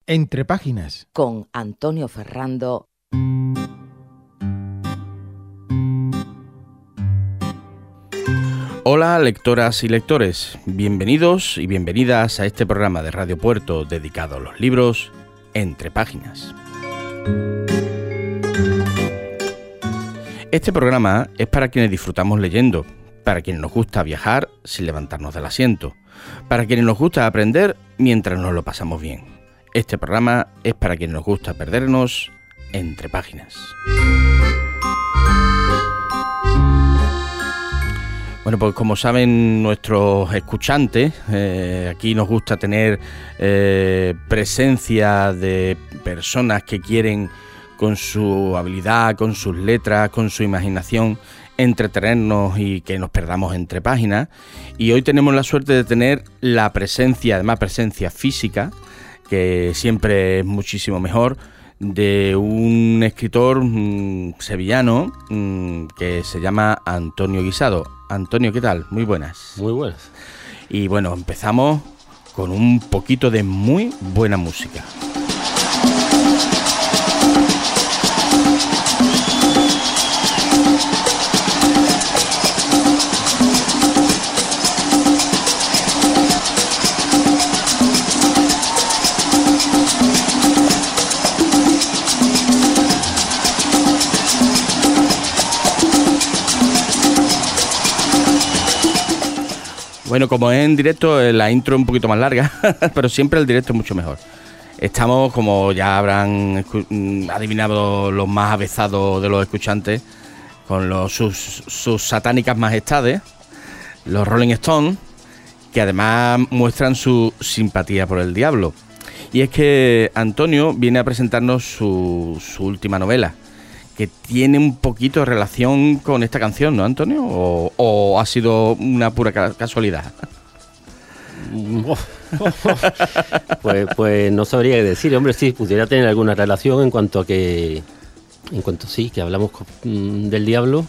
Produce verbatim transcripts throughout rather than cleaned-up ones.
Entre páginas. Con Antonio Ferrando. Hola lectoras y lectores, bienvenidos y bienvenidas a este programa de Radio Puerto dedicado a los libros Entre páginas. Este programa es para quienes disfrutamos leyendo, para quienes nos gusta viajar sin levantarnos del asiento, para quienes nos gusta aprender mientras nos lo pasamos bien. Este programa es para quienes nos gusta perdernos entre páginas. Bueno, pues como saben nuestros escuchantes, eh, aquí nos gusta tener eh, presencia de personas que quieren, con su habilidad, con sus letras, con su imaginación, entretenernos y que nos perdamos entre páginas. Y hoy tenemos la suerte de tener la presencia, además presencia física, que siempre es muchísimo mejor, de un escritor mmm, sevillano mmm, que se llama Antonio Guisado. Antonio, ¿qué tal? Muy buenas. Muy buenas. Y bueno, empezamos con un poquito de muy buena música. Bueno, como es en directo, la intro es un poquito más larga, pero siempre el directo es mucho mejor. Estamos, como ya habrán adivinado los más avezados de los escuchantes, con los, sus, sus satánicas majestades, los Rolling Stones, que además muestran su simpatía por el diablo. Y es que Antonio viene a presentarnos su, su última novela, que tiene un poquito de relación con esta canción, ¿no, Antonio? ¿O, o ha sido una pura ca- casualidad? pues, pues no sabría qué decir. Hombre, sí, pudiera tener alguna relación en cuanto a que... En cuanto sí, que hablamos con, del diablo,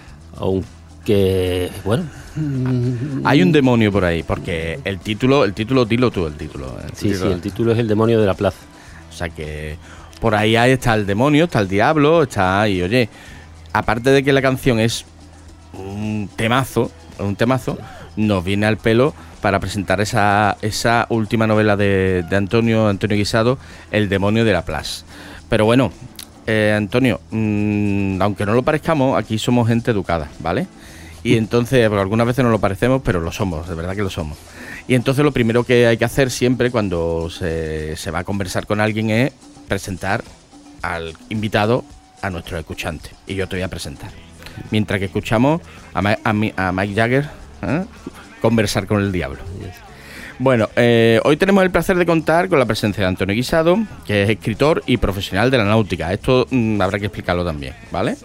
aunque, bueno... Hay un demonio por ahí, porque el título, el título, dilo tú, el título. El sí, título. sí, el título es El demonio de la plaza. O sea que... Por ahí, ahí está el demonio, está el diablo, está ahí, oye, aparte de que la canción es un temazo, un temazo, nos viene al pelo para presentar esa, esa última novela de, de Antonio, Antonio Guisado, El demonio de la plaza. Pero bueno, eh, Antonio, mmm, aunque no lo parezcamos, aquí somos gente educada, ¿vale? Y entonces, pues, algunas veces no lo parecemos, pero lo somos, de verdad que lo somos. Y entonces lo primero que hay que hacer siempre cuando se, se va a conversar con alguien es presentar al invitado a nuestro escuchante. Y yo te voy a presentar. Mientras que escuchamos a, Ma- a, Mi- a Mick Jagger ¿eh? conversar con el diablo. Bueno, eh, hoy tenemos el placer de contar con la presencia de Antonio Guisado, que es escritor y profesional de la náutica. Esto mmm, habrá que explicarlo también, ¿vale?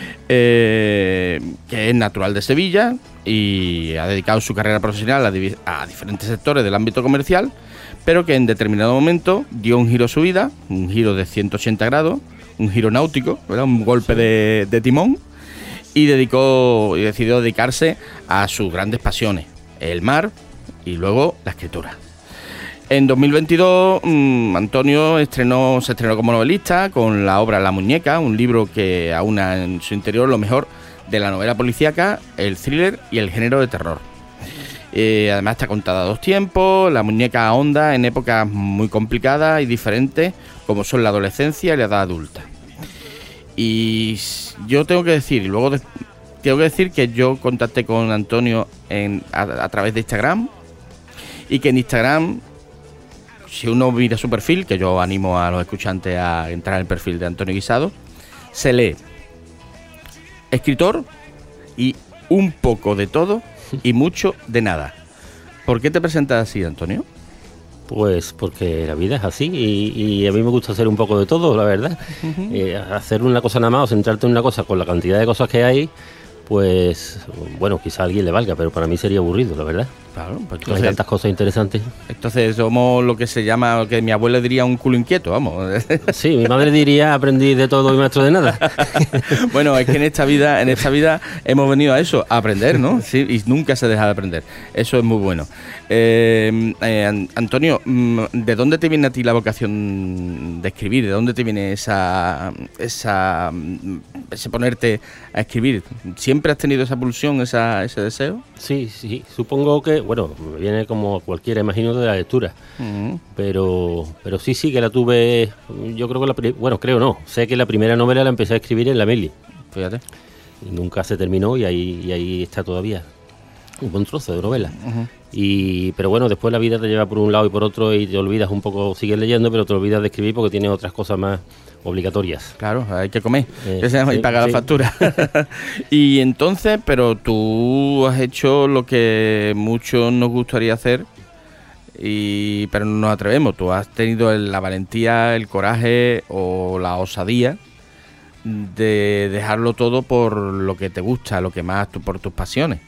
Eh, que es natural de Sevilla y ha dedicado su carrera profesional a, div- a diferentes sectores del ámbito comercial, pero que en determinado momento dio un giro a su vida, un giro de ciento ochenta grados, un giro náutico, ¿verdad? Un golpe de, de timón, y dedicó y decidió dedicarse a sus grandes pasiones, el mar y luego la escritura. En dos mil veintidós, mmm, Antonio estrenó, se estrenó como novelista con la obra La Muñeca, un libro que aúna en su interior lo mejor de la novela policíaca, el thriller y el género de terror. Eh, además está contada a dos tiempos, La Muñeca ahonda en épocas muy complicadas y diferentes, como son la adolescencia y la edad adulta. Y yo tengo que decir, y luego de, tengo que decir que yo contacté con Antonio en, a, a través de Instagram, y que en Instagram, si uno mira su perfil, que yo animo a los escuchantes a entrar en el perfil de Antonio Guisado, se lee escritor y un poco de todo y mucho de nada. ¿Por qué te presentas así, Antonio? Pues porque la vida es así y, y a mí me gusta hacer un poco de todo, la verdad. Uh-huh. Eh, hacer una cosa nada más o centrarte en una cosa con la cantidad de cosas que hay, pues bueno, quizá a alguien le valga, pero para mí sería aburrido, la verdad. Claro, pues Hay tantas cosas interesantes. Entonces somos lo que se llama, que mi abuela diría un culo inquieto, vamos. Sí, mi madre diría aprendí de todo y maestro de nada. Bueno, es que en esta vida, en esta vida hemos venido a eso, a aprender, ¿no? Sí, y nunca se deja de aprender. Eso es muy bueno. Eh, eh, Antonio, ¿de dónde te viene a ti la vocación de escribir? ¿De dónde te viene esa, esa, ese ponerte a escribir? ¿Siempre has tenido esa pulsión, esa, ese deseo? Sí, sí, supongo que, bueno, me viene como cualquiera, imagino, de la lectura. Uh-huh. Pero pero sí, sí, que la tuve, yo creo que la, pri- bueno, creo no, sé que la primera novela la empecé a escribir en la Meli. Fíjate. Y nunca se terminó y ahí, y ahí está todavía. Un buen trozo de novela. Uh-huh. Y pero bueno, después la vida te lleva por un lado y por otro y te olvidas un poco, sigues leyendo, pero te olvidas de escribir porque tienes otras cosas más obligatorias. Claro, hay que comer eh, que se llama, sí, y pagar sí. la factura. Y entonces, pero tú has hecho lo que muchos nos gustaría hacer, y pero no nos atrevemos. Tú has tenido el, la valentía, el coraje o la osadía de dejarlo todo por lo que te gusta, lo que más, tú, por tus pasiones.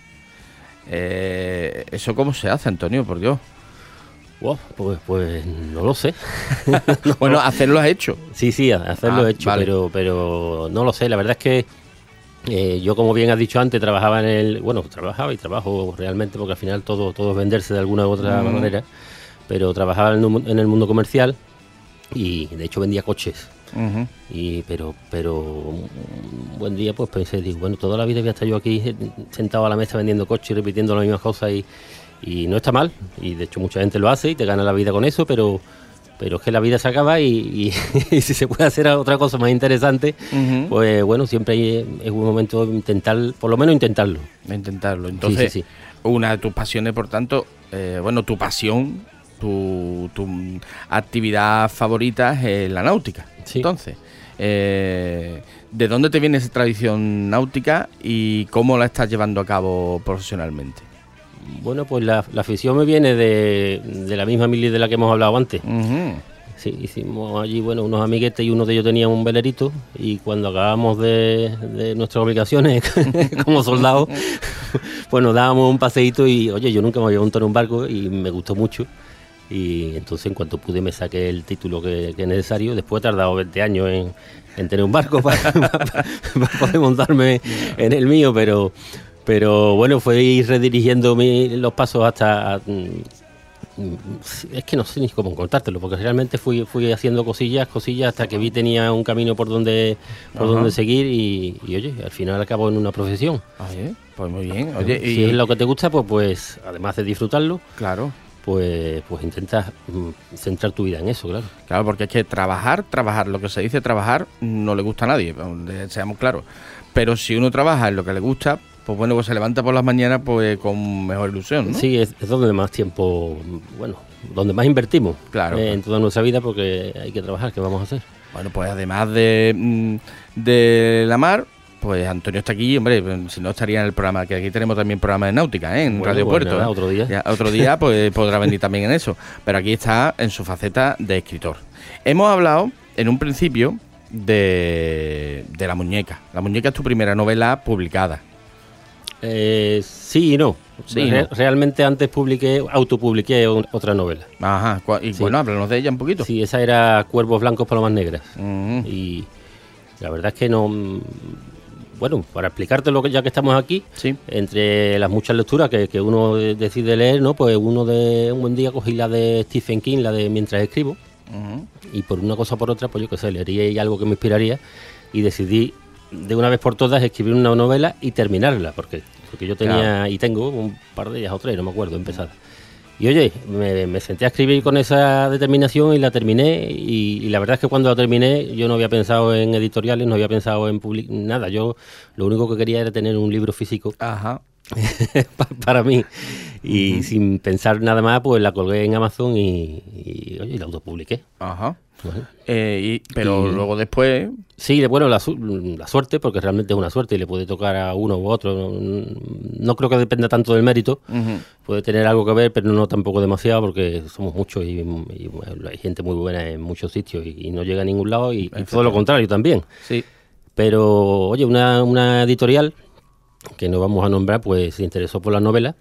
Eh, ¿Eso cómo se hace, Antonio? Por Dios. Wow, pues, pues no lo sé. No. Bueno, hacerlo has hecho. Sí, sí, hacerlo ah, he hecho, vale. pero pero no lo sé. La verdad es que eh, yo, como bien has dicho antes, trabajaba en el... Bueno, trabajaba y trabajo realmente, porque al final todo, todo es venderse de alguna u otra mm. manera, pero trabajaba en, en el mundo comercial y de hecho vendía coches. Uh-huh. Y pero pero un buen día pues pensé, digo, bueno, toda la vida voy a estar yo aquí sentado a la mesa vendiendo coches y repitiendo las mismas cosas y, y no está mal, y de hecho mucha gente lo hace y te gana la vida con eso, pero pero es que la vida se acaba y, y, y si se puede hacer otra cosa más interesante, uh-huh. pues bueno, siempre hay, es un momento de intentar, por lo menos intentarlo. Intentarlo. Entonces, sí, sí, sí. Una de tus pasiones, por tanto, eh, bueno, tu pasión, tu, tu actividad favorita es la náutica. Sí. Entonces, eh, ¿de dónde te viene esa tradición náutica y cómo la estás llevando a cabo profesionalmente? Bueno, pues la, la afición me viene de, de la misma mili de la que hemos hablado antes. Uh-huh. Sí, hicimos allí, bueno, unos amiguetes y uno de ellos tenía un velerito, y cuando acabamos de, de nuestras obligaciones como soldados, pues nos dábamos un paseíto y, oye, yo nunca me había montado en un barco y me gustó mucho. Y entonces, en cuanto pude, me saqué el título que, que es necesario. Después he tardado veinte años en, en tener un barco para, para, para poder montarme en el mío, pero pero bueno, fue ir redirigiendo mi, los pasos hasta... A, es que no sé ni cómo contártelo, porque realmente fui fui haciendo cosillas, cosillas hasta que vi tenía un camino por donde por Ajá. donde seguir y, y oye, al final acabo en una profesión. Oye, pues muy bien. Oye, si y... es lo que te gusta, pues pues además de disfrutarlo, claro, pues pues intentas mm, centrar tu vida en eso, claro. Claro, porque es que trabajar, trabajar, lo que se dice trabajar, no le gusta a nadie, seamos claros. Pero si uno trabaja en lo que le gusta, pues bueno, pues se levanta por las mañanas pues con mejor ilusión, ¿no? Sí, es, es donde más tiempo, bueno, donde más invertimos, claro, eh, claro. en toda nuestra vida, porque hay que trabajar, ¿qué vamos a hacer? Bueno, pues además de, de la mar, pues Antonio está aquí, hombre, si no estaría en el programa, que aquí tenemos también programa de náutica, ¿eh? En bueno, Radio pues Puerto. Nada, ¿eh? Otro día. Ya, otro día pues podrá venir también en eso, pero aquí está en su faceta de escritor. Hemos hablado en un principio de, de La Muñeca. La Muñeca es tu primera novela publicada. Eh, sí y no. Sí, Re- no. Realmente antes publiqué, autopubliqué un- otra novela. Ajá, y Sí. bueno, háblanos de ella un poquito. Sí, esa era Cuervos Blancos, Palomas Negras. Uh-huh. Y la verdad es que no... Bueno, para explicarte lo que ya que estamos aquí, sí. entre las muchas lecturas que, que uno decide leer, ¿no? Pues uno de un buen día cogí la de Stephen King, la de Mientras escribo, uh-huh. y por una cosa o por otra, pues yo qué sé, leería algo que me inspiraría y decidí de una vez por todas escribir una novela y terminarla, porque porque yo tenía claro. y tengo un par de ellas o tres, no me acuerdo, empezadas. Y oye, me, me senté a escribir con esa determinación y la terminé, y, y la verdad es que cuando la terminé yo no había pensado en editoriales, no había pensado en publicar nada, yo lo único que quería era tener un libro físico. Ajá. para mí, y uh-huh. sin pensar nada más, pues la colgué en Amazon y, y oye, la autopubliqué. Ajá. Bueno. Eh, y, pero y, luego después... Sí, bueno, la, la suerte, porque realmente es una suerte y le puede tocar a uno u otro. No, no creo que dependa tanto del mérito. Uh-huh. Puede tener algo que ver, pero no tampoco demasiado, porque somos muchos y, y bueno, hay gente muy buena en muchos sitios y, y no llega a ningún lado, y, y todo lo contrario también. Sí. Pero, oye, una, una editorial que no vamos a nombrar, pues se interesó por la novela.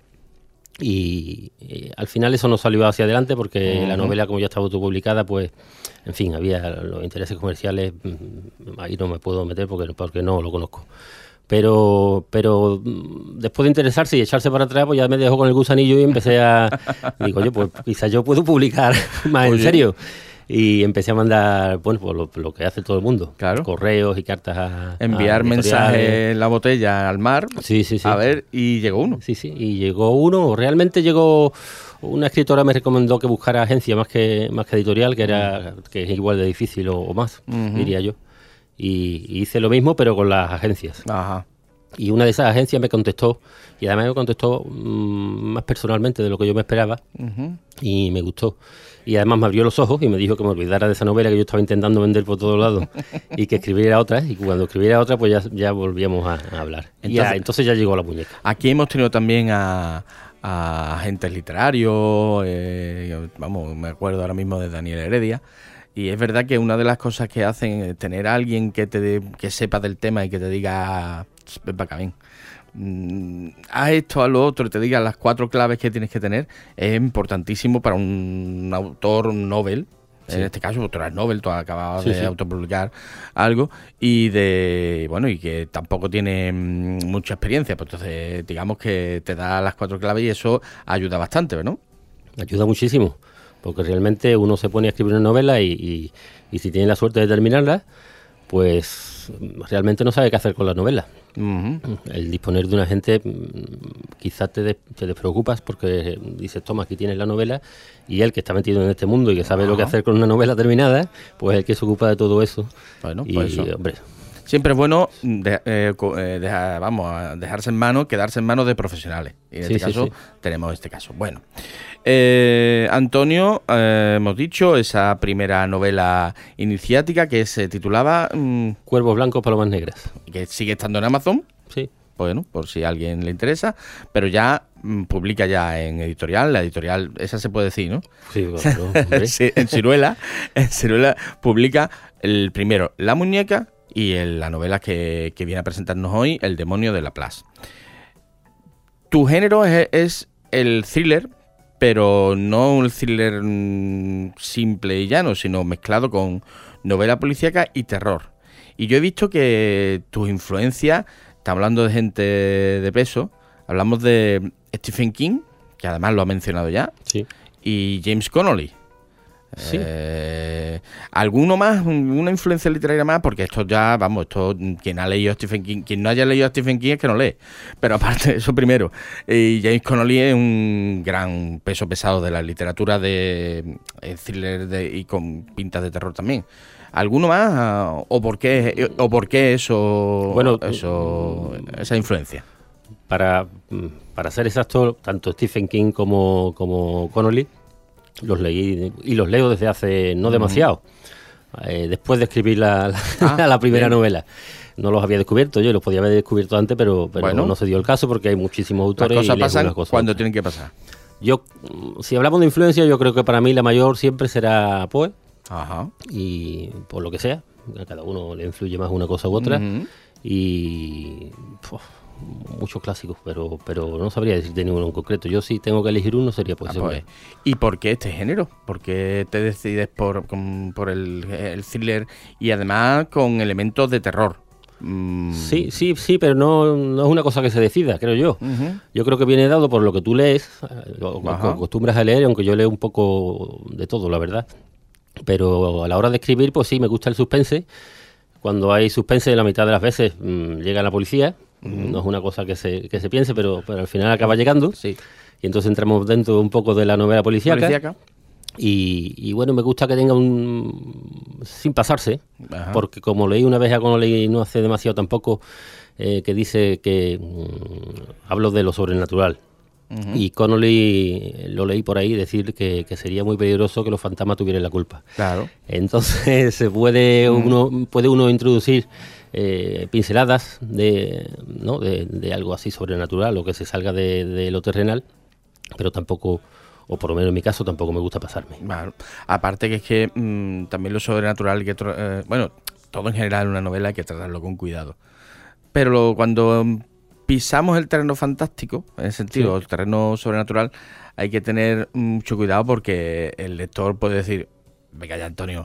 Y, y al final eso no salió hacia adelante porque uh-huh. la novela, como ya estaba autopublicada, pues, en fin, había los intereses comerciales, ahí no me puedo meter porque, porque no lo conozco. Pero pero después de interesarse y echarse para atrás, pues ya me dejó con el gusanillo y empecé a... digo, oye, pues quizás yo puedo publicar más en serio. Y empecé a mandar, bueno, pues lo, lo que hace todo el mundo. Claro. Correos y cartas a... Enviar a mensajes en la botella al mar. Sí, sí, sí. A ver, y llegó uno. Sí, sí, y llegó uno. Realmente llegó... Una escritora me recomendó que buscara agencia más que más que editorial, que era que es igual de difícil o, o más, uh-huh. diría yo. Y, y hice lo mismo, pero con las agencias. Ajá. Y una de esas agencias me contestó, y además me contestó mmm, más personalmente de lo que yo me esperaba, uh-huh. y me gustó. Y además me abrió los ojos y me dijo que me olvidara de esa novela que yo estaba intentando vender por todos lados y que escribiera otra. Y cuando escribiera otra, pues ya, ya volvíamos a, a hablar. Entonces, y ya, entonces ya llegó la muñeca. Aquí hemos tenido también a, a agentes literarios, eh, vamos, me acuerdo ahora mismo de Daniel Heredia. Y es verdad que una de las cosas que hacen es tener a alguien que te que sepa del tema y que te diga, ven para acá, ven. Haz esto, a lo otro, y te diga las cuatro claves que tienes que tener, es importantísimo para un autor, un novel. Sí. En este caso, tú eres novel, tú has acabado sí, de sí. autopublicar algo y de bueno y que tampoco tiene mucha experiencia, pues entonces digamos que te da las cuatro claves y eso ayuda bastante, ¿no? Ayuda muchísimo, porque realmente uno se pone a escribir una novela y, y, y si tiene la suerte de terminarla, pues realmente no sabe qué hacer con la novela. Uh-huh. El disponer de un agente quizás te, de, te despreocupas porque dices, toma, aquí tienes la novela, y él que está metido en este mundo y que sabe uh-huh. lo que hacer con una novela terminada, pues el que se ocupa de todo eso. Bueno, y, pues eso. Hombre, siempre es bueno de, eh, eh, dejar, vamos, a dejarse en manos, quedarse en manos de profesionales. Y en sí, este sí, caso sí. tenemos este caso. Bueno, eh, Antonio, eh, hemos dicho esa primera novela iniciática que se titulaba mmm, Cuervos blancos, palomas negras. Que sigue estando en Amazon. Sí. Bueno, por si a alguien le interesa, pero ya mmm, publica ya en editorial, la editorial, esa se puede decir, ¿no? Sí, claro. sí, en Ciruela, en Ciruela publica el primero La Muñeca y el, la novela que, que viene a presentarnos hoy, El demonio de Laplace. Tu género es, es el thriller, pero no un thriller mmm, simple y llano, sino mezclado con novela policíaca y terror. Y yo he visto que tus influencias, está hablando de gente de peso, hablamos de Stephen King, que además lo ha mencionado ya, sí. y James Connolly. Sí. Eh, ¿Alguno más? ¿Una influencia literaria más? Porque esto ya, vamos, esto quien ha leído a Stephen King, quien no haya leído a Stephen King es que no lee. Pero aparte, eso primero. Y James Connolly es un gran peso pesado de la literatura de eh, thriller de, y con pintas de terror también. ¿Alguno más? ¿O por qué, o por qué eso, bueno, eso esa influencia? Para, para ser exacto, tanto Stephen King como, como Connolly los leí y los leo desde hace no demasiado, uh-huh. eh, después de escribir la, la, ah, la primera bien. novela. No los había descubierto yo, los podía haber descubierto antes, pero, pero bueno, no se dio el caso porque hay muchísimos autores. Las cosas y pasan cosas cuando tienen que pasar. Yo, si hablamos de influencia, yo creo que para mí la mayor siempre será Poe. Ajá. Y por lo que sea, a cada uno le influye más una cosa u otra. Uh-huh. Y puf, muchos clásicos, pero pero no sabría decirte ninguno en concreto. Yo si tengo que elegir uno sería pues, ah, pues. ¿Y por qué este género? ¿Por qué te decides por, con, por el, el thriller y además con elementos de terror? Mm. Sí, sí, sí, pero no, no es una cosa que se decida, creo yo. Uh-huh. Yo creo que viene dado por lo que tú lees, lo que acostumbras a leer, aunque yo leo un poco de todo, la verdad. Pero a la hora de escribir, pues sí, me gusta el suspense. Cuando hay suspense, la mitad de las veces mmm, llega la policía. Uh-huh. No es una cosa que se, que se piense, pero, pero al final acaba llegando. Sí. Y entonces entramos dentro un poco de la novela policíaca. policíaca. Y, y bueno, me gusta que tenga un... sin pasarse. Ajá. Porque como leí una vez a Connolly no hace demasiado tampoco, eh, que dice que mmm, hablo de lo sobrenatural. Uh-huh. Y Connolly lo leí por ahí decir que, que sería muy peligroso que los fantasmas tuvieran la culpa. Claro. Entonces se puede uh-huh. uno puede uno introducir eh, pinceladas de, ¿no? de de algo así sobrenatural o que se salga de, de lo terrenal, pero tampoco, o por lo menos en mi caso, tampoco me gusta pasarme. Claro. Aparte que es que mmm, también lo sobrenatural, que eh, bueno, todo en general en una novela hay que tratarlo con cuidado. Pero lo, cuando pisamos el terreno fantástico, en ese sentido, sí. el terreno sobrenatural, hay que tener mucho cuidado porque el lector puede decir, venga ya, Antonio.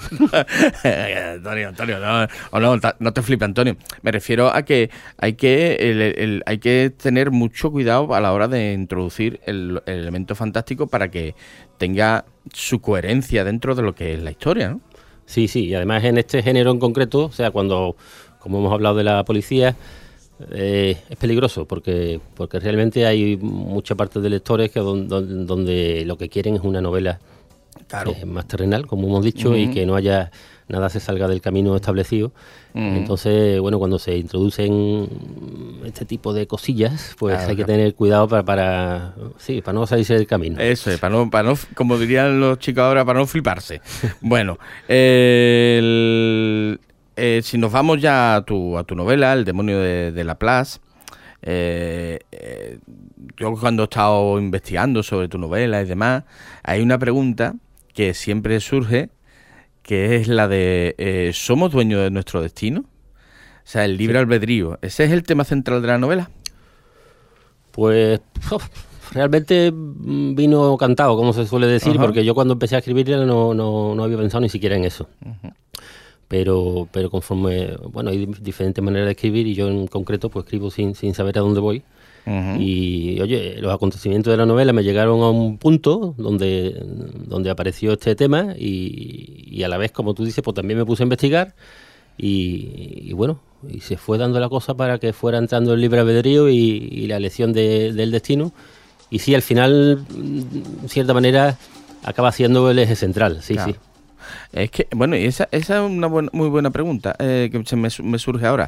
Antonio, Antonio, no, o no, no te flipe, Antonio. Me refiero a que hay que el, el, hay que tener mucho cuidado a la hora de introducir el, el elemento fantástico para que tenga su coherencia dentro de lo que es la historia, ¿no? Sí, sí, y además en este género en concreto, o sea, cuando, como hemos hablado de la policía, eh, es peligroso porque porque realmente hay mucha parte de lectores que donde, donde lo que quieren es una novela claro. eh, más terrenal, como hemos dicho, uh-huh. y que no haya nada se salga del camino establecido. Uh-huh. Entonces, bueno, cuando se introducen este tipo de cosillas, pues claro, hay que claro. tener cuidado para, para sí, para no salirse del camino. Eso es, para no, para no, como dirían los chicos ahora, para no fliparse. Bueno, eh, el, eh, si nos vamos ya a tu, a tu novela, El demonio de, de Laplace, eh, eh, yo cuando he estado investigando sobre tu novela y demás, hay una pregunta que siempre surge, que es la de eh, ¿somos dueños de nuestro destino? O sea, el libre sí. albedrío. ¿Ese es el tema central de la novela? Pues oh, realmente vino cantado, como se suele decir, uh-huh. porque yo cuando empecé a escribirla no, no, no había pensado ni siquiera en eso. Uh-huh. Pero pero conforme, bueno, hay diferentes maneras de escribir y yo en concreto pues escribo sin, sin saber a dónde voy. Uh-huh. Y oye, los acontecimientos de la novela me llegaron a un punto donde, donde apareció este tema y, y a la vez, como tú dices, pues también me puse a investigar y, y bueno, y se fue dando la cosa para que fuera entrando el libre albedrío y, y la elección de, del destino. Y sí, al final, en cierta manera, acaba siendo el eje central, sí, claro. sí. Es que, bueno, y esa, esa es una buena, muy buena pregunta eh, que se me, me surge ahora.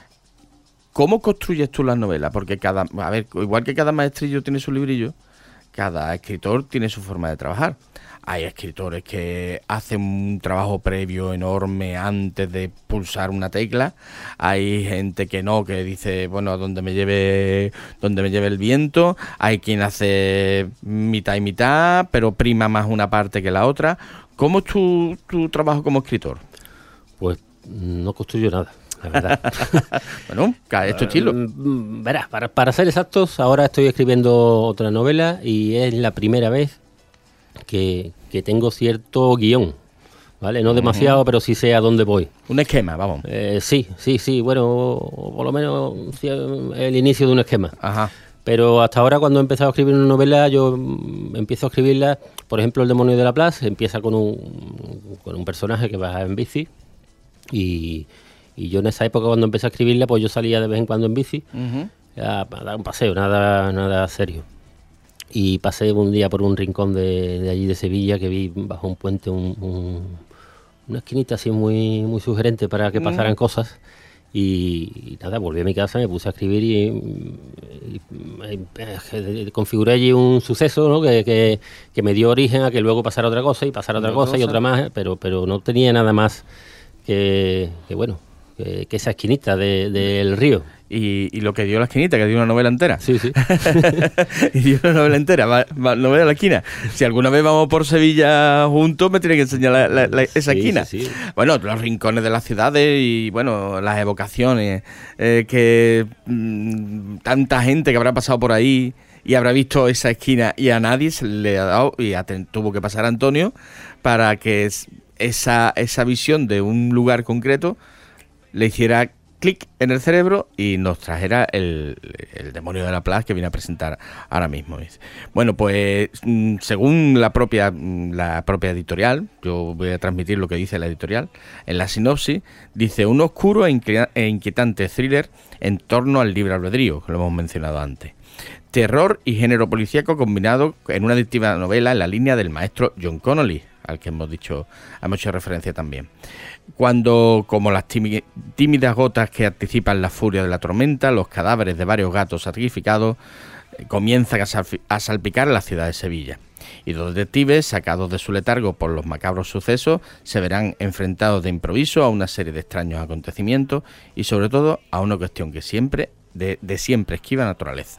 ¿Cómo construyes tú las novelas? Porque cada, a ver, igual que cada maestrillo tiene su librillo, cada escritor tiene su forma de trabajar. Hay escritores que hacen un trabajo previo enorme antes de pulsar una tecla. Hay gente que no, que dice, bueno, a donde me lleve, donde me lleve el viento. Hay quien hace mitad y mitad, pero prima más una parte que la otra. ¿Cómo es tu, tu trabajo como escritor? Pues no construyo nada, la verdad. Bueno, es tu estilo. Uh, verás, para, para ser exactos, ahora estoy escribiendo otra novela y es la primera vez que, que tengo cierto guión, ¿vale? No uh-huh. demasiado, pero sí sé a dónde voy. Un esquema, vamos. Eh, sí, sí, sí, bueno, por lo menos sí, el inicio de un esquema. Ajá. Pero hasta ahora, cuando he empezado a escribir una novela, yo empiezo a escribirla, por ejemplo, El demonio de Laplace, empieza con un, con un personaje que va en bici y, y yo en esa época, cuando empecé a escribirla, pues yo salía de vez en cuando en bici uh-huh. a, a dar un paseo, nada, nada serio. Y pasé un día por un rincón de, de allí de Sevilla, que vi bajo un puente un, un, una esquinita así muy, muy sugerente para que pasaran uh-huh. cosas. Y, y nada, volví a mi casa, me puse a escribir y, y, y, y configuré allí un suceso, ¿no? que, que, que me dio origen a que luego pasara otra cosa y pasara otra cosa, cosa y otra más, pero pero no tenía nada más que, que bueno, que, que esa esquinita de, del río. Y, y lo que dio la esquinita, que dio una novela entera. Sí, sí. Y dio una novela entera, va, va, novela de la esquina. Si alguna vez vamos por Sevilla juntos, me tiene que enseñar la, la, la, esa sí, esquina. Sí, sí. Bueno, los rincones de las ciudades y, bueno, las evocaciones, eh, que mmm, tanta gente que habrá pasado por ahí y habrá visto esa esquina y a nadie se le ha dado, y a, tuvo que pasar a Antonio para que esa, esa visión de un lugar concreto le hiciera clic en el cerebro y nos trajera el, el demonio de Laplace que viene a presentar ahora mismo. Bueno, pues según la propia la propia editorial, yo voy a transmitir lo que dice la editorial, en la sinopsis dice: un oscuro e inquietante thriller en torno al libre albedrío, que lo hemos mencionado antes. Terror y género policíaco combinado en una adictiva novela en la línea del maestro John Connolly, al que hemos dicho, hemos hecho referencia también. Cuando, como las tímidas gotas que anticipan la furia de la tormenta, los cadáveres de varios gatos sacrificados eh, comienzan a, salfi- a salpicar la ciudad de Sevilla. Y dos detectives, sacados de su letargo por los macabros sucesos, se verán enfrentados de improviso a una serie de extraños acontecimientos y, sobre todo, a una cuestión que siempre, de, de siempre esquiva naturaleza.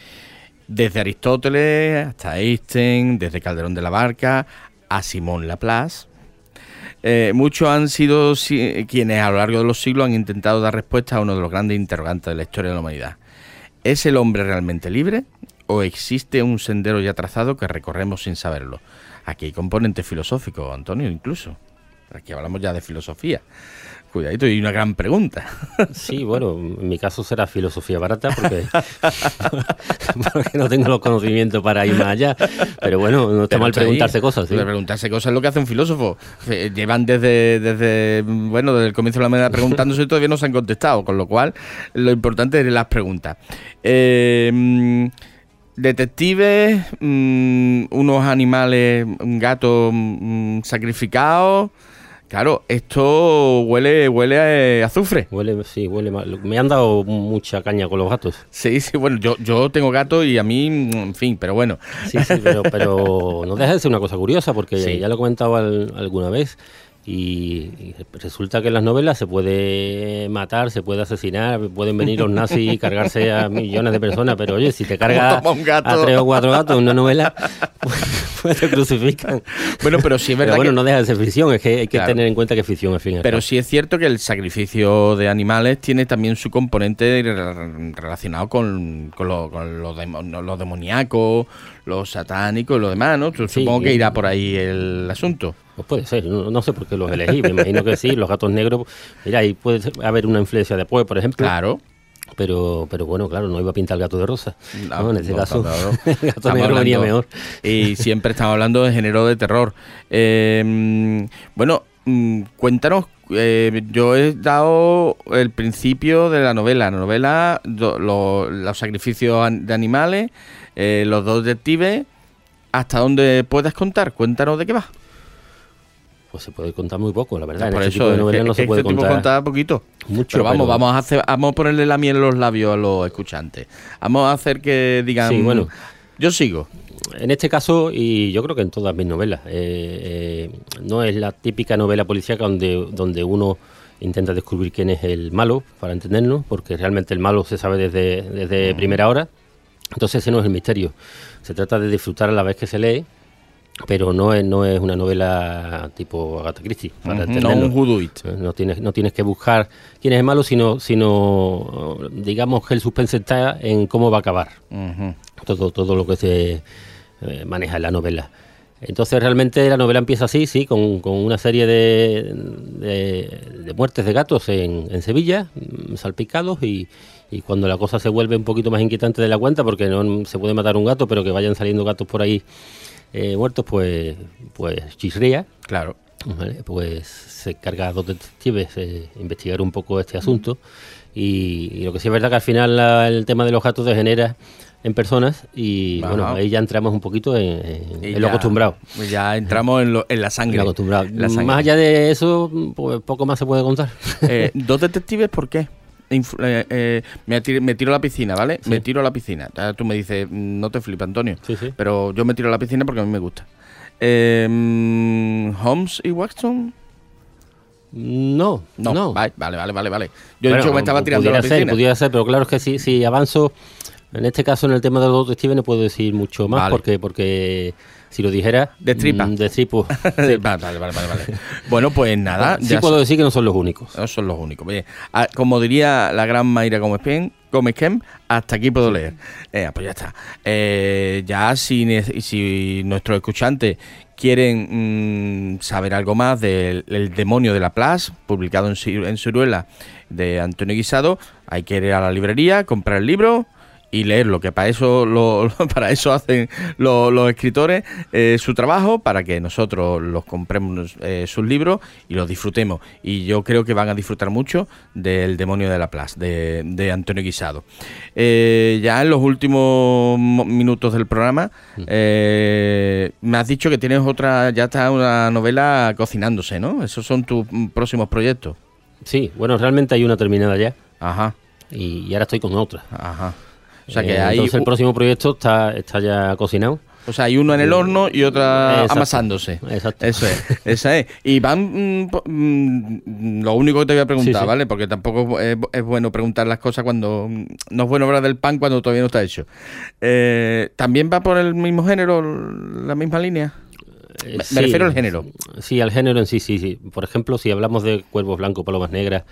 Desde Aristóteles hasta Einstein, desde Calderón de la Barca a Simón Laplace, Eh, muchos han sido si, quienes a lo largo de los siglos han intentado dar respuesta a uno de los grandes interrogantes de la historia de la humanidad. ¿Es el hombre realmente libre o existe un sendero ya trazado que recorremos sin saberlo? Aquí hay componente filosófico, Antonio, incluso. Aquí hablamos ya de filosofía. Cuidadito, y una gran pregunta. Sí, bueno, en mi caso será filosofía barata porque, porque no tengo los conocimientos para ir más allá. Pero bueno, no está Pero mal está ahí. preguntarse cosas. ¿sí? Preguntarse cosas es lo que hace un filósofo. Eh, Llevan desde, desde, bueno, desde el comienzo de la mañana preguntándose y todavía no se han contestado, con lo cual lo importante es las preguntas. Eh, detectives, mmm, unos animales, un gato mmm, sacrificado. Claro, esto huele huele a azufre. Huele, sí, huele mal. Me han dado mucha caña con los gatos. Sí, sí, bueno, yo, yo tengo gato y a mí, en fin, pero bueno. Sí, sí, pero, pero no deja de ser una cosa curiosa porque Sí. ya lo he comentado al- alguna vez y, y resulta que en las novelas se puede matar, se puede asesinar, pueden venir los nazis y cargarse a millones de personas, pero oye, si te cargas Toma un gato. a tres o cuatro gatos en una novela, pues, pues te crucifican. Bueno, pero sí es verdad Pero bueno, que... no deja de ser ficción, es que hay que Claro. tener en cuenta que es ficción al fin y al Pero cabo. sí es cierto que el sacrificio de animales tiene también su componente re- relacionado con, con, lo, con lo, demo- lo demoníaco, lo satánico y lo demás, ¿no? Sí, Supongo que y- irá por ahí el asunto. Pues puede ser, no, no sé por qué los elegí, me imagino que sí, los gatos negros, mira, ahí puede ser- haber una influencia después, por ejemplo. Claro. Pero, pero bueno, claro, no iba a pintar el gato de rosa. No, No, en este no, caso, no, no. el gato Estamos negro venía hablando- mejor. Y siempre estamos hablando de género de terror. Eh, mm, bueno, mm, cuéntanos, eh, yo he dado el principio de la novela. La novela, do- lo- los sacrificios an- de animales, eh, los dos detectives, hasta donde puedas contar. Cuéntanos de qué va. Pues se puede contar muy poco, la verdad. En Por este eso tipo de es novelas que- no es se que puede este tipo contar contar poquito. mucho. Pero vamos, pero- vamos a hacer, vamos a ponerle la miel en los labios a los escuchantes. Vamos a hacer que digan, Sí, bueno. yo sigo. En este caso, y yo creo que en todas mis novelas, eh, eh, no es la típica novela policíaca donde, donde uno intenta descubrir quién es el malo, para entendernos, porque realmente el malo se sabe desde, desde primera hora. Entonces ese no es el misterio. Se trata de disfrutar a la vez que se lee, pero no es, no es una novela tipo Agatha Christie, para Ujú, no entendernos. un who do it. No tienes, no tienes que buscar quién es el malo, sino, sino digamos que el suspense está en cómo va a acabar Ujú. todo, todo lo que se eh, maneja en la novela. Entonces realmente la novela empieza así, sí, con, con una serie de, de, de muertes de gatos en, en Sevilla, mm, salpicados, y, y cuando la cosa se vuelve un poquito más inquietante de la cuenta, porque no se puede matar un gato, pero que vayan saliendo gatos por ahí eh, muertos, pues, pues chisrea. Claro. Vale, pues se encarga a dos detectives de investigar un poco este asunto y, y lo que sí es verdad que al final la- el tema de los gatos degenera en personas y Ajá. bueno, ahí ya entramos un poquito en, en- Y en ya- lo acostumbrado. Ya entramos en, lo- en la en sangre. lo acostumbrado. La sangre. Más allá de eso, pues poco más se puede contar. Eh, dos detectives, ¿por qué? Inf- eh, eh, me, tiro, me tiro a la piscina, ¿vale? Sí. Me tiro a la piscina. Ahora tú me dices, "Mm, no te flipa, Antonio. Sí, sí. Pero yo me tiro a la piscina porque a mí me gusta. Eh, mm, ¿Holmes y Watson? No, No. no. Vale, vale, vale, vale. vale. Yo he Bueno, dicho que me estaba tirando a la pudiera ser, piscina. pudiera ser, pero claro es que si, si avanzo, en este caso en el tema de los detectives no puedo decir mucho más Vale. porque porque si lo dijera, Destripa. mm, destripo. vale, vale, vale, vale, vale. Bueno, pues nada. Sí ya puedo sa- decir que no son los únicos. No son los únicos. Bien. Ah, como diría la gran Mayra Gómez Pen, Gómez Kemp, hasta aquí puedo leer. Eh, pues ya está. Eh, ya si, ne- si nuestros escuchantes quieren mm, saber algo más del El demonio de la Plaza, publicado en, Ci- en Ciruela, de Antonio Guisado, hay que ir a la librería, comprar el libro y leerlo, que para eso lo, para eso hacen los, los escritores eh, su trabajo, para que nosotros los compremos eh, sus libros y los disfrutemos. Y yo creo que van a disfrutar mucho del Demonio de la Plaza, de, de Antonio Guisado. Eh, ya en los últimos mo- minutos del programa, eh, me has dicho que tienes otra, ya está una novela cocinándose, ¿no? Esos son tus mm, próximos proyectos. Sí, bueno, realmente hay una terminada ya Ajá, y, y ahora estoy con otra. ajá. O sea que Eh, hay... entonces el u- próximo proyecto está, está ya cocinado. O sea, hay uno en el horno y otra Exacto. amasándose. Exacto. Eso es, esa es. Y van, mm, po- mm, lo único que te voy a preguntar, Sí, sí. ¿vale? Porque tampoco es, es bueno preguntar las cosas cuando, mm, no es bueno hablar del pan cuando todavía no está hecho. Eh, ¿También va por el mismo género, la misma línea? Eh, Me- me refiero al género. Sí, al género en sí, sí, sí. Por ejemplo, si hablamos de Cuervos Blancos, Palomas Negras,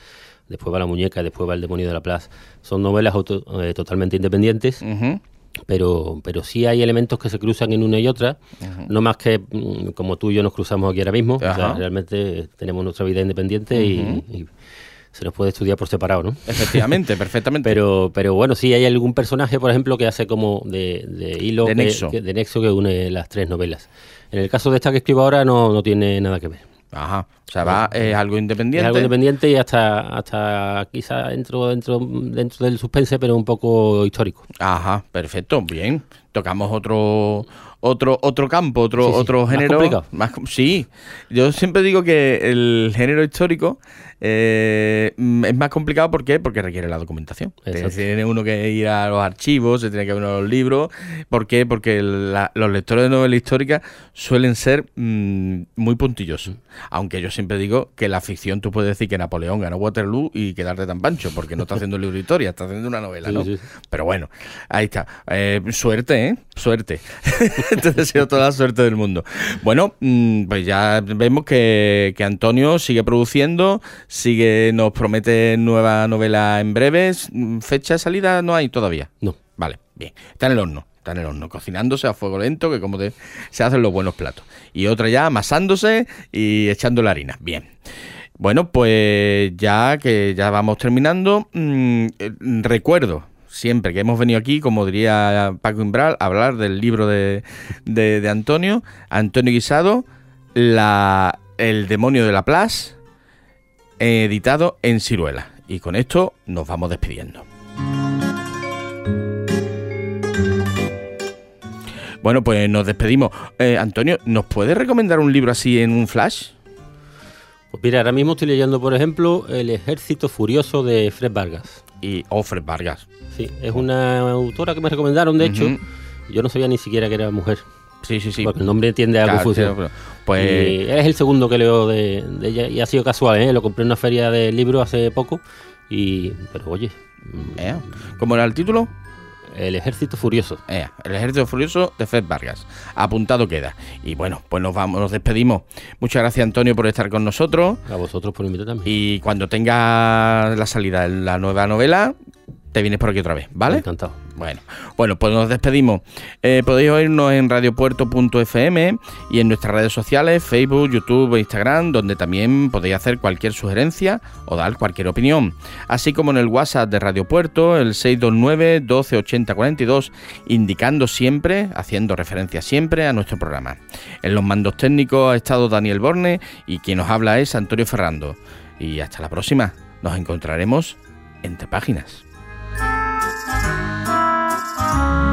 después va La muñeca, después va El demonio de la plaza. Son novelas auto, eh, totalmente independientes, uh-huh. pero, pero sí hay elementos que se cruzan en una y otra, uh-huh. no más que mm, como tú y yo nos cruzamos aquí ahora mismo. O sea, realmente tenemos nuestra vida independiente uh-huh. y, y se nos puede estudiar por separado, ¿no? Efectivamente, perfectamente. Pero, pero bueno, sí hay algún personaje, por ejemplo, que hace como de, de hilo, de nexo. Que, de nexo que une las tres novelas. En el caso de esta que escribo ahora no, no tiene nada que ver. Ajá, o sea, va, es algo independiente. Es algo independiente y hasta, hasta quizá dentro, dentro, dentro del suspense, pero un poco histórico. Ajá, perfecto, bien. Tocamos otro... Otro otro campo, otro sí, sí. otro género. Más complicado. Más, sí, yo siempre digo que el género histórico eh, es más complicado. ¿Por qué? Porque requiere la documentación. Exacto. Tiene uno que ir a los archivos, se tiene que ver a los libros. ¿Por qué? Porque la, los lectores de novela histórica suelen ser mmm, muy puntillosos. Aunque yo siempre digo que la ficción, tú puedes decir que Napoleón ganó Waterloo y quedarte tan pancho, porque no está haciendo un libro de historia, está haciendo una novela, ¿no? Sí, sí. Pero bueno, ahí está. Eh, suerte, ¿eh? Suerte. Te deseo toda la suerte del mundo. Bueno, pues ya vemos que, que Antonio sigue produciendo, sigue, nos promete nueva novela en breves. ¿Fecha de salida no hay todavía? No. Vale, bien. Está en el horno, está en el horno, cocinándose a fuego lento, que como de, se hacen los buenos platos. Y otra ya amasándose y echando la harina. Bien. Bueno, pues ya que ya vamos terminando, mmm, recuerdo siempre que hemos venido aquí, como diría Paco Imbral, a hablar del libro de, de, de Antonio, Antonio Guisado, la, El demonio de la plaza, editado en Siruela. Y con esto nos vamos despidiendo. Bueno, pues nos despedimos. Eh, Antonio, ¿nos puedes recomendar un libro así en un flash? Pues mira, ahora mismo estoy leyendo, por ejemplo, El ejército furioso de Fred Vargas. Y oh, Fred Vargas. Sí, es una autora que me recomendaron, de hecho. Uh-huh. Yo no sabía ni siquiera que era mujer. Sí, sí, sí. Porque el nombre tiende a claro, confusión. Sí, pues... Y es el segundo que leo de, de ella y ha sido casual, ¿eh? Lo compré en una feria de libros hace poco. Y pero oye... ¿Eh? ¿Cómo era el título? El ejército furioso. Eh, el ejército furioso de Fred Vargas. Apuntado queda. Y bueno, pues nos vamos, nos despedimos. Muchas gracias, Antonio, por estar con nosotros. A vosotros por invitarme. Y cuando tenga la salida de la nueva novela, te vienes por aquí otra vez, ¿vale? Encantado. Bueno, bueno, pues nos despedimos. Eh, podéis oírnos en radiopuerto punto efe eme y en nuestras redes sociales, Facebook, YouTube e Instagram, donde también podéis hacer cualquier sugerencia o dar cualquier opinión. Así como en el WhatsApp de Radio Puerto, el seis dos nueve, doce ochenta cuarenta y dos, indicando siempre, haciendo referencia siempre a nuestro programa. En los mandos técnicos ha estado Daniel Borne y quien nos habla es Antonio Ferrando. Y hasta la próxima. Nos encontraremos entre páginas. Thank you.